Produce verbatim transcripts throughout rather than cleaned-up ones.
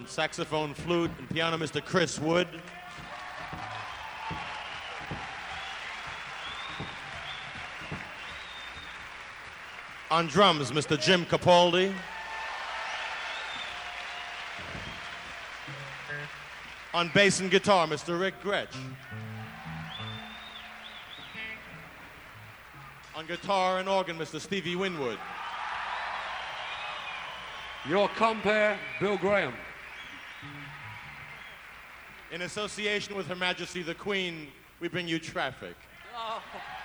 saxophone, flute, and piano, Mister Chris Wood. On drums, Mister Jim Capaldi. On bass and guitar, Mister Rick Gretsch. On guitar and organ, Mister Stevie Winwood. Your compere, Bill Graham. In association with Her Majesty the Queen, we bring you Traffic. Oh.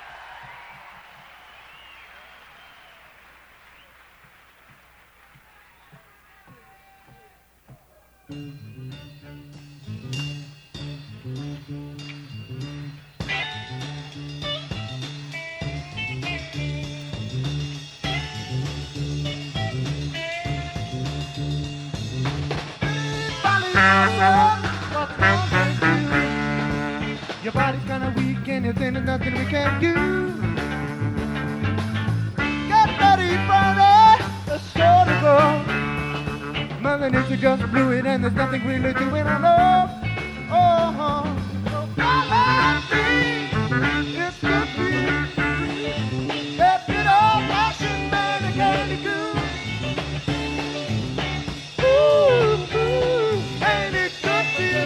Your body's kinda weak and you think there's nothing we can do. Get ready, Friday, the show to go. Mother Nature just blew it and there's nothing really doing. I know. Oh, so follow me. It's good for you. That good old fashioned man, the candy goo. Ooh, ooh, ain't it good for you?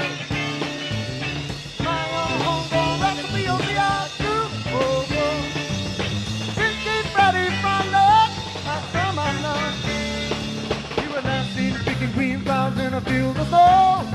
In a field of gold.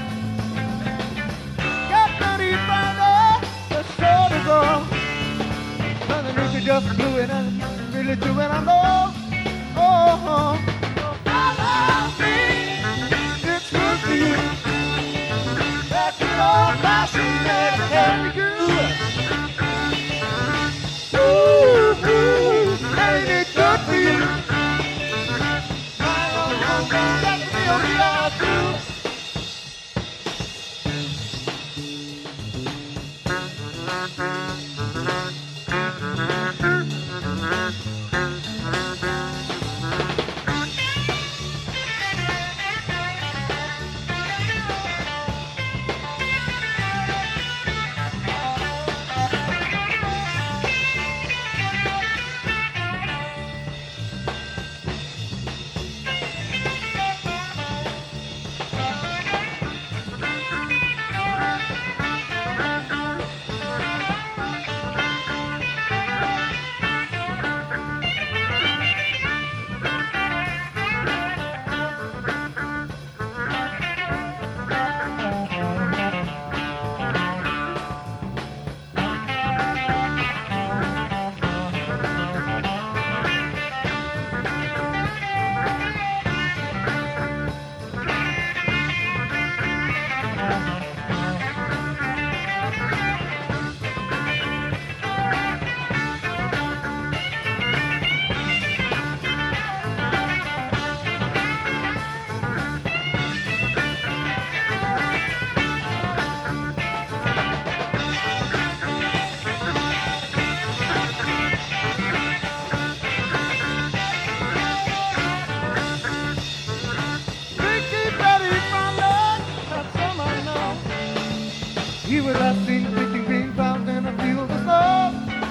Get ready, Friday, the show to go. Mother Nature just blew it and really do it, I know. Oh, so follow me, it's good for you. That good old fashioned man can be good. Ooh, ooh, ain't it good for you? My own home, got to be on the yard too. He was last seen picking green clouds in a field of snow.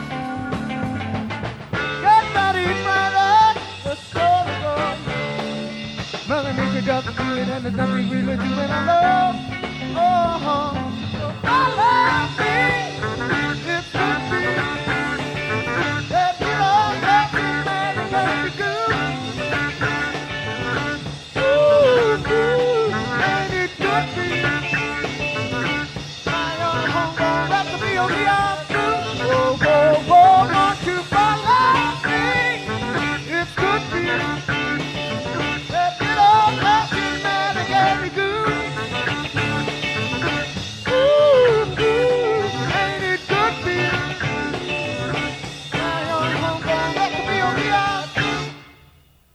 Get ready, Friday, the show to go. Mother Nature just do it and there's nothing really doing I love. Oh, so follow me, it's good for you. That you all got to man and let me go. Ooh, ooh, ain't it good for you? Oh, yeah.